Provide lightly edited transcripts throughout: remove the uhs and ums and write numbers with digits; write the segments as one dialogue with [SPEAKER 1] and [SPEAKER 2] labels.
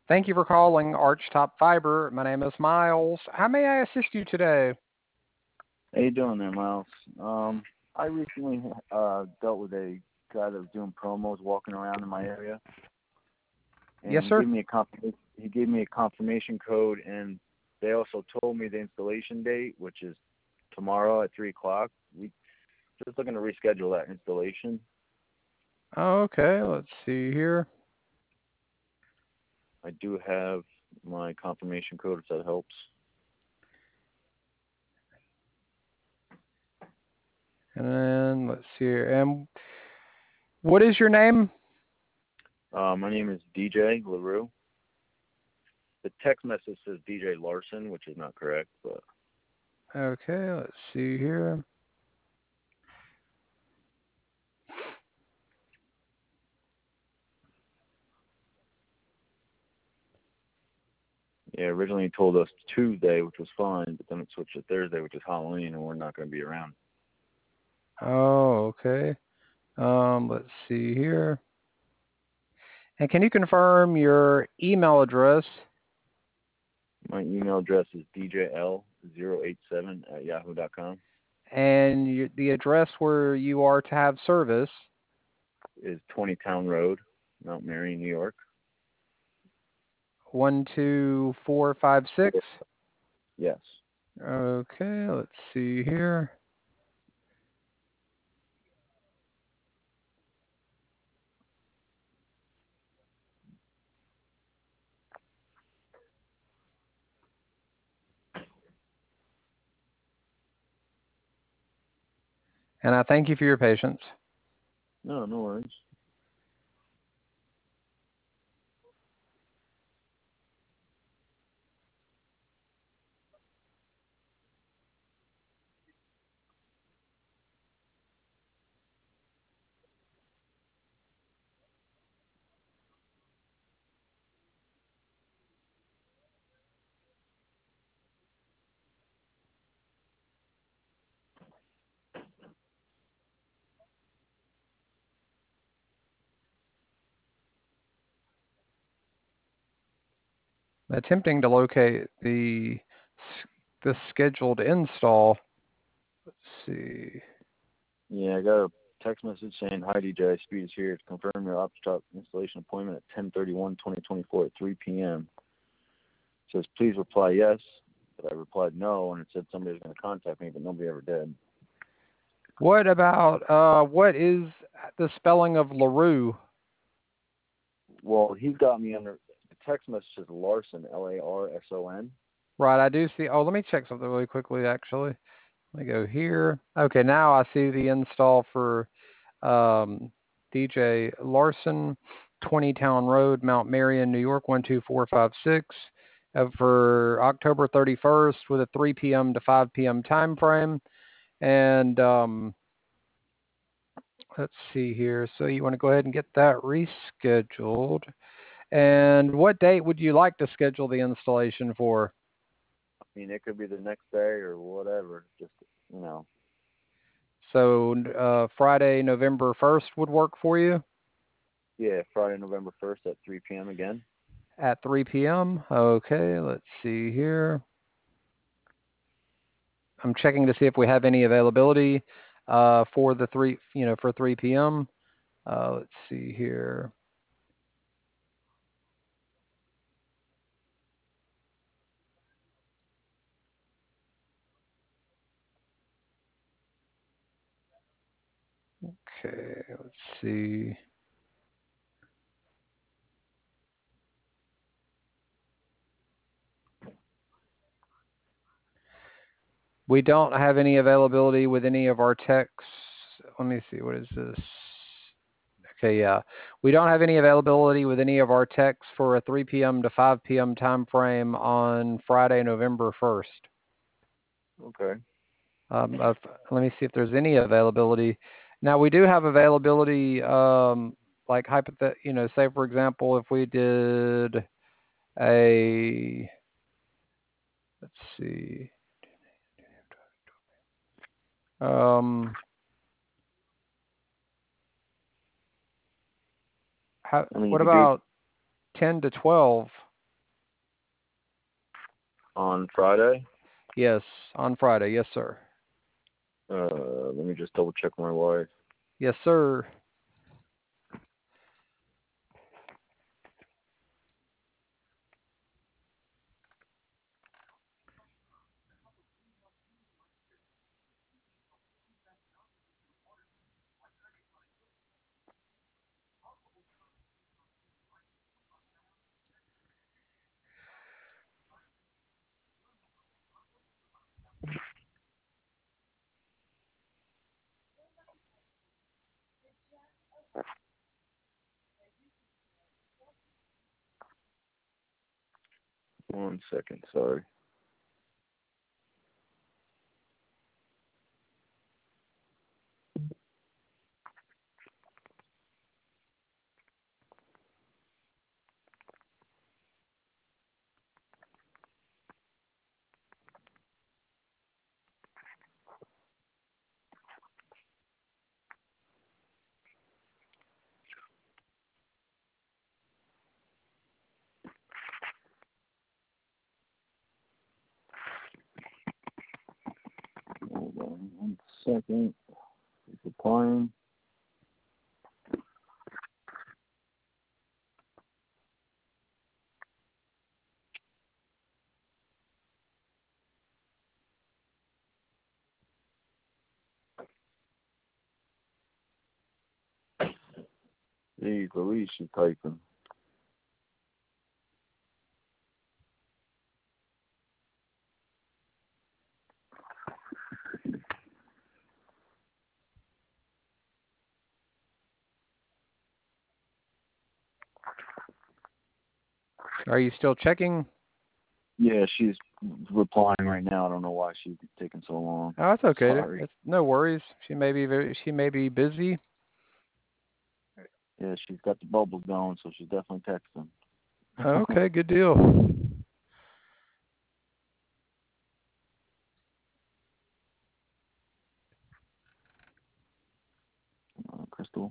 [SPEAKER 1] Thank you for calling Archtop Fiber. My name is Miles. How may I assist you today?
[SPEAKER 2] How you doing there, Miles? I recently dealt with a guy that was doing promos walking around in my area. And
[SPEAKER 1] Yes, sir.
[SPEAKER 2] he gave me a confirmation code, and they also told me the installation date, which is tomorrow at 3 o'clock. We just looking to reschedule that installation.
[SPEAKER 1] Okay, let's see here.
[SPEAKER 2] I do have my confirmation code, if that helps.
[SPEAKER 1] And then let's see here. And what is your name?
[SPEAKER 2] My name is DJ LaRue. The text message says DJ Larson, which is not correct, but
[SPEAKER 1] Okay, let's see here.
[SPEAKER 2] yeah, originally he told us Tuesday, which was fine, but then it switched to Thursday, which is Halloween, and we're not going to be around.
[SPEAKER 1] Oh, okay. Let's see here. And can you confirm your email address?
[SPEAKER 2] My email address is djl087@yahoo.com.
[SPEAKER 1] And the address where you are to have service?
[SPEAKER 2] Is 20 Town Road, Mount Mary, New York.
[SPEAKER 1] 12456?
[SPEAKER 2] Yes.
[SPEAKER 1] Okay, let's see here. And I thank you for your patience.
[SPEAKER 2] No worries.
[SPEAKER 1] Attempting to locate the scheduled install. Let's see.
[SPEAKER 2] Yeah, I got a text message saying, "Hi DJ, Speed is here to confirm your Optop installation appointment at 10/31/2024 at 3 p.m." It says, "Please reply yes," but I replied no, and it said somebody was going to contact me, but nobody ever did.
[SPEAKER 1] What about, what is the spelling of LaRue?
[SPEAKER 2] Well, he got me under, the text message says Larson, Larson.
[SPEAKER 1] Right, I do see. Oh, let me check something really quickly, actually. Let me go here. Okay, now I see the install for DJ Larson, 20 Town Road, Mount Marion, New York, 12456, for October 31st with a 3 p.m. to 5 p.m. time frame. And let's see here. So you want to go ahead and get that rescheduled. And what date would you like to schedule the installation for?
[SPEAKER 2] I mean, it could be the next day or whatever. Just, you know.
[SPEAKER 1] So Friday, November 1st would work for you?
[SPEAKER 2] Yeah, Friday, November 1st at 3 p.m. again.
[SPEAKER 1] At 3 p.m. Okay, let's see here. I'm checking to see if we have any availability for the 3 p.m. Let's see here. Okay, let's see. We don't have any availability with any of our techs. Let me see, what is this? Okay, yeah. We don't have any availability with any of our techs for a 3 p.m. to 5 p.m. time frame on Friday, November 1st.
[SPEAKER 2] Okay.
[SPEAKER 1] Let me see if there's any availability. Now, we do have availability, like say, for example, if we did let's see.
[SPEAKER 2] I mean, you
[SPEAKER 1] What
[SPEAKER 2] could do
[SPEAKER 1] about 10 to 12?
[SPEAKER 2] On Friday?
[SPEAKER 1] Yes, on Friday. Yes, sir.
[SPEAKER 2] Let me just double check my wife.
[SPEAKER 1] Yes, sir.
[SPEAKER 2] One second, sorry. Hold on 1 second. It's applying. Jeez Louise, she's typing.
[SPEAKER 1] Are you still checking?
[SPEAKER 2] Yeah, she's replying right now. I don't know why she's taking so long.
[SPEAKER 1] Oh, that's okay.
[SPEAKER 2] Sorry.
[SPEAKER 1] It's no worries. She may be busy.
[SPEAKER 2] Yeah, she's got the bubbles going, so she's definitely texting.
[SPEAKER 1] Okay, good deal.
[SPEAKER 2] Crystal.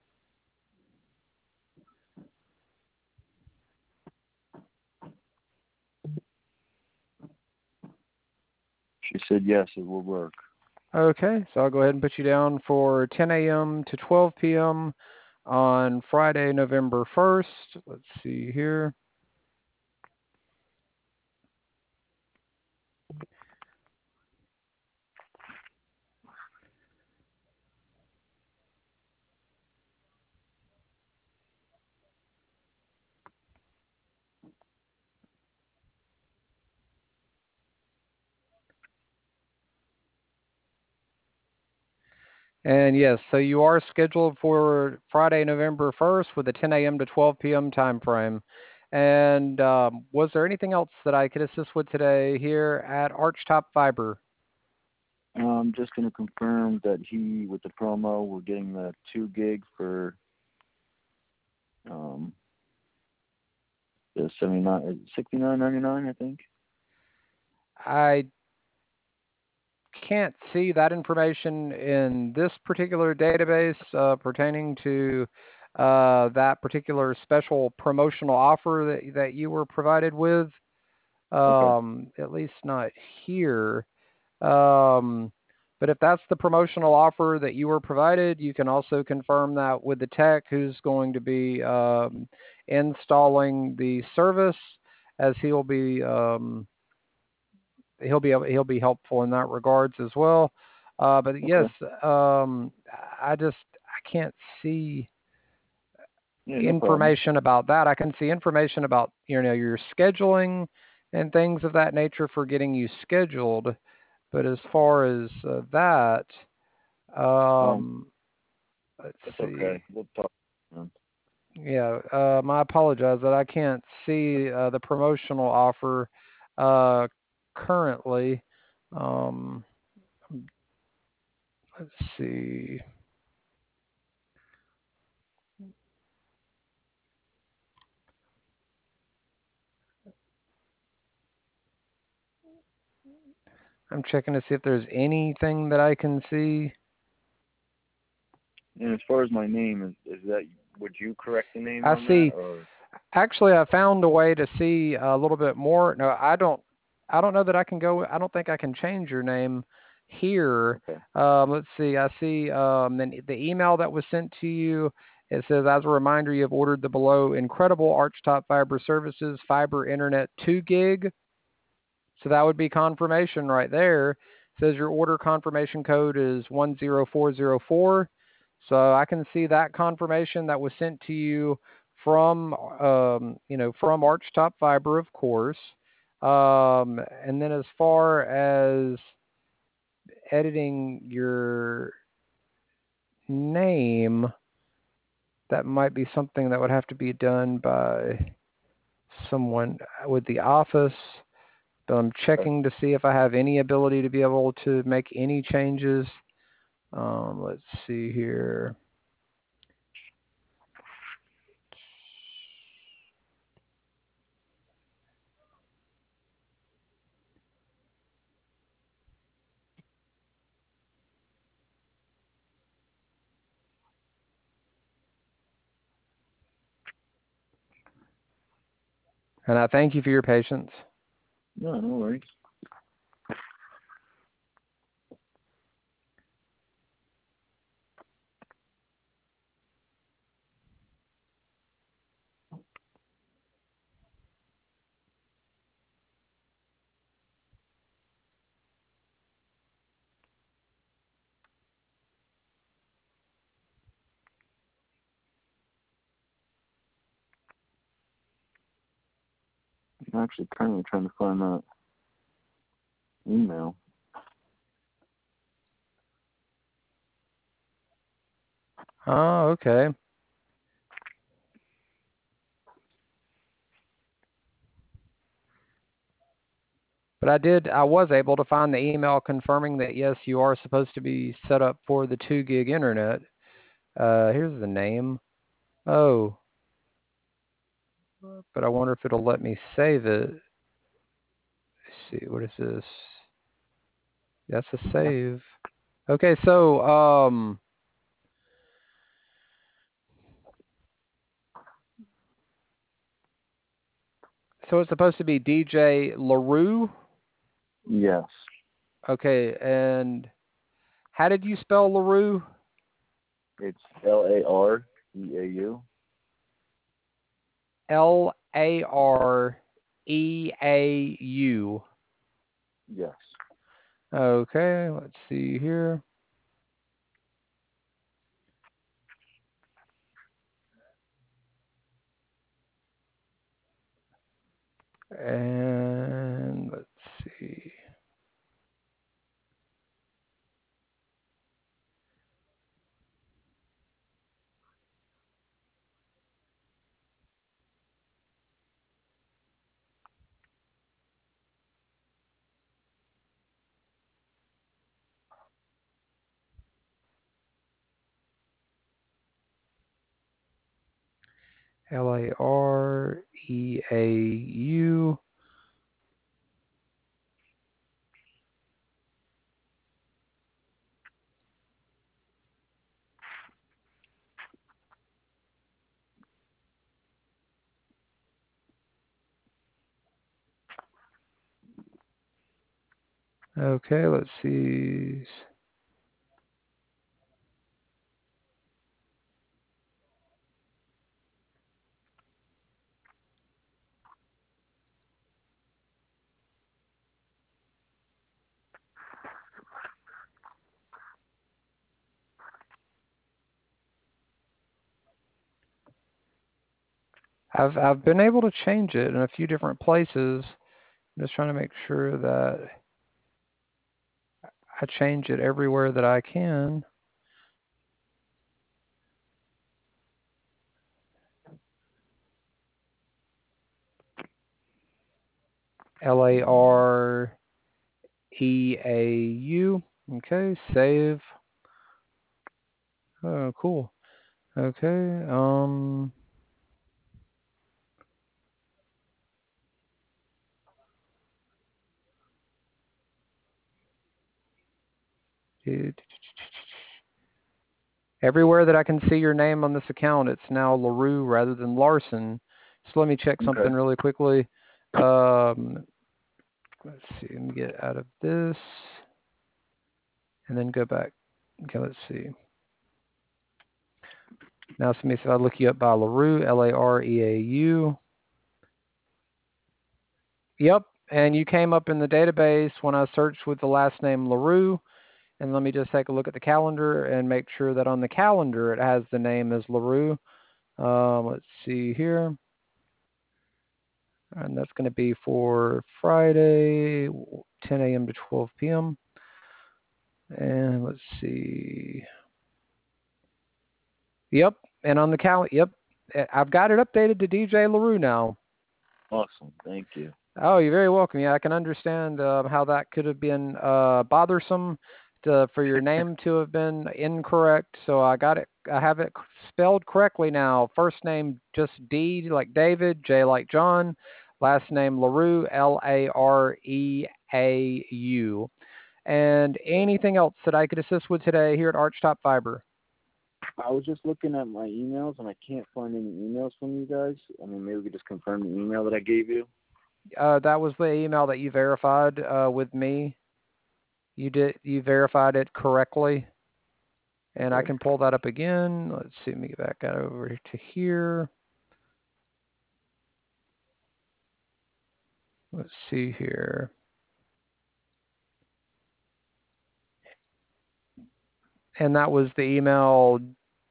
[SPEAKER 2] She said yes, it will work.
[SPEAKER 1] Okay, so I'll go ahead and put you down for 10 a.m. to 12 p.m. on Friday, November 1st. Let's see here. And yes, so you are scheduled for Friday, November 1st with a 10 a.m. to 12 p.m. time frame. And was there anything else that I could assist with today here at Archtop Fiber?
[SPEAKER 2] I'm just going to confirm that with the promo, we're getting the 2 gig for the 69.99, I think.
[SPEAKER 1] I can't see that information in this particular database pertaining to that particular special promotional offer that you were provided with.
[SPEAKER 2] Okay.
[SPEAKER 1] At least not here. But if that's the promotional offer that you were provided, you can also confirm that with the tech who's going to be installing the service, as he'll be helpful in that regards as well. But yes, I can't see
[SPEAKER 2] Yeah, no problem.
[SPEAKER 1] information about that. I can see information about your scheduling and things of that nature for getting you scheduled. But as far as that, let's
[SPEAKER 2] That's
[SPEAKER 1] see.
[SPEAKER 2] okay. We'll talk.
[SPEAKER 1] Yeah, I apologize that I can't see the promotional offer currently. Let's see. I'm checking to see if there's anything that I can see.
[SPEAKER 2] And as far as my name, is that, would you correct the name
[SPEAKER 1] I
[SPEAKER 2] on that,
[SPEAKER 1] see.
[SPEAKER 2] or?
[SPEAKER 1] Actually, I found a way to see a little bit more. No, I don't. I don't know that I can go. I don't think I can change your name here.
[SPEAKER 2] Okay.
[SPEAKER 1] Let's see. I see then the email that was sent to you. It says, as a reminder, you have ordered the below incredible Archtop Fiber Services fiber internet 2 gig. So that would be confirmation right there. It says your order confirmation code is 10404. So I can see that confirmation that was sent to you from, from Archtop Fiber, of course. And then as far as editing your name, that might be something that would have to be done by someone with the office. But I'm checking to see if I have any ability to be able to make any changes. Let's see here. And I thank you for your patience.
[SPEAKER 2] No, no worries. I'm actually currently trying to find that email.
[SPEAKER 1] Oh, okay. But I was able to find the email confirming that, yes, you are supposed to be set up for the 2 gig internet. Here's the name. Oh, but I wonder if it'll let me save it. Let's see, what is this? That's a save. Okay, so it's supposed to be DJ LaRue.
[SPEAKER 2] Yes.
[SPEAKER 1] Okay, and how did you spell LaRue?
[SPEAKER 2] It's LAREAU.
[SPEAKER 1] LAREAU.
[SPEAKER 2] Yes.
[SPEAKER 1] Okay, let's see here. And let's see. LAREAU. Okay, let's see. I've been able to change it in a few different places. I'm just trying to make sure that I change it everywhere that I can. LAREAU. Okay, save. Oh, cool. Okay, everywhere that I can see your name on this account, it's now LaRue rather than Larson. So let me check something
[SPEAKER 2] Okay.
[SPEAKER 1] really quickly. Um, let's see, let me get out of this and then go back. Okay, let's see. Now, somebody said I'd look you up by LaRue, Lareau. Yep, and you came up in the database when I searched with the last name LaRue. And let me just take a look at the calendar and make sure that on the calendar it has the name as LaRue. Let's see here. And that's going to be for Friday, 10 a.m. to 12 p.m. And let's see. Yep, and on the calendar, yep, I've got it updated to DJ LaRue now.
[SPEAKER 2] Awesome. Thank you.
[SPEAKER 1] Oh, you're very welcome. Yeah, I can understand how that could have been bothersome for your name to have been incorrect. So I got it. I have it spelled correctly now. First name just D like David, J like John. Last name LaRue, Lareau. And anything else that I could assist with today here at Archtop Fiber?
[SPEAKER 2] I was just looking at my emails, and I can't find any emails from you guys. I mean, maybe we could just confirm the email that I gave you.
[SPEAKER 1] That was the email that you verified with me. You verified it correctly. And I can pull that up again. Let's see, let me get back out over to here. Let's see here. And that was the email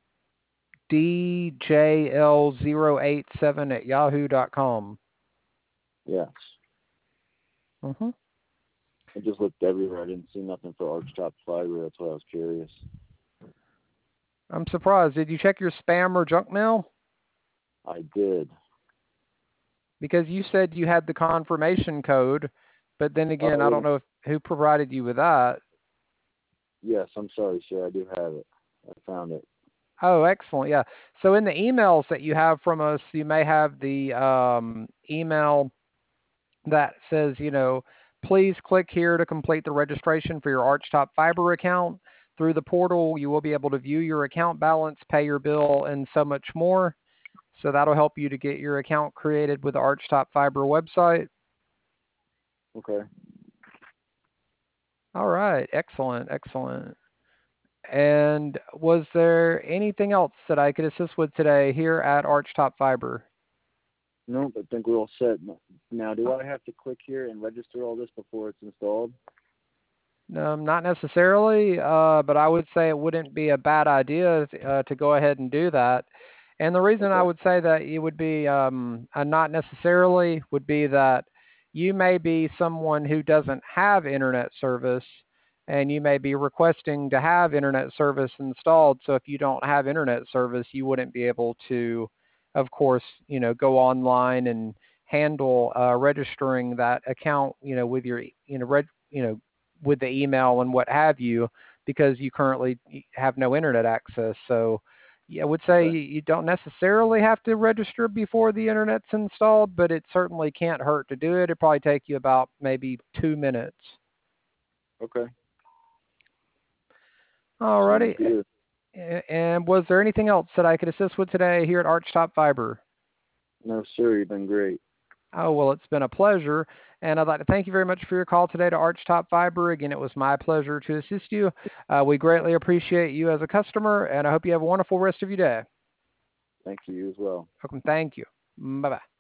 [SPEAKER 1] djl087@yahoo.com.
[SPEAKER 2] Yes.
[SPEAKER 1] Mm-hmm.
[SPEAKER 2] I just looked everywhere. I didn't see nothing for Archtop Fiber. That's why I was curious.
[SPEAKER 1] I'm surprised. Did you check your spam or junk mail?
[SPEAKER 2] I did.
[SPEAKER 1] Because you said you had the confirmation code, but then again, I don't know who provided you with that.
[SPEAKER 2] Yes, I'm sorry, sir. I do have it. I found it.
[SPEAKER 1] Oh, excellent. Yeah. So in the emails that you have from us, you may have the email that says, please click here to complete the registration for your Archtop Fiber account. Through the portal, you will be able to view your account balance, pay your bill, and so much more. So that'll help you to get your account created with the Archtop Fiber website.
[SPEAKER 2] Okay.
[SPEAKER 1] All right. Excellent. Excellent. And was there anything else that I could assist with today here at Archtop Fiber?
[SPEAKER 2] Nope, I think we're all set. Now, do I have to click here and register all this before it's installed?
[SPEAKER 1] Not necessarily, but I would say it wouldn't be a bad idea to go ahead and do that. And the reason I would say that it would be not necessarily would be that you may be someone who doesn't have internet service, and you may be requesting to have internet service installed. So if you don't have internet service, you wouldn't be able to, of course, go online and handle registering that account, with your, with the email and what have you, because you currently have no internet access. So yeah, I would say you don't necessarily have to register before the internet's installed, but it certainly can't hurt to do it. It'll probably take you about maybe 2 minutes.
[SPEAKER 2] Okay.
[SPEAKER 1] All righty. And was there anything else that I could assist with today here at Archtop Fiber?
[SPEAKER 2] No, sir. You've been great.
[SPEAKER 1] Oh, well, it's been a pleasure. And I'd like to thank you very much for your call today to Archtop Fiber. Again, it was my pleasure to assist you. We greatly appreciate you as a customer, and I hope you have a wonderful rest of your day.
[SPEAKER 2] Thank you as well.
[SPEAKER 1] Welcome. Thank you. Bye-bye.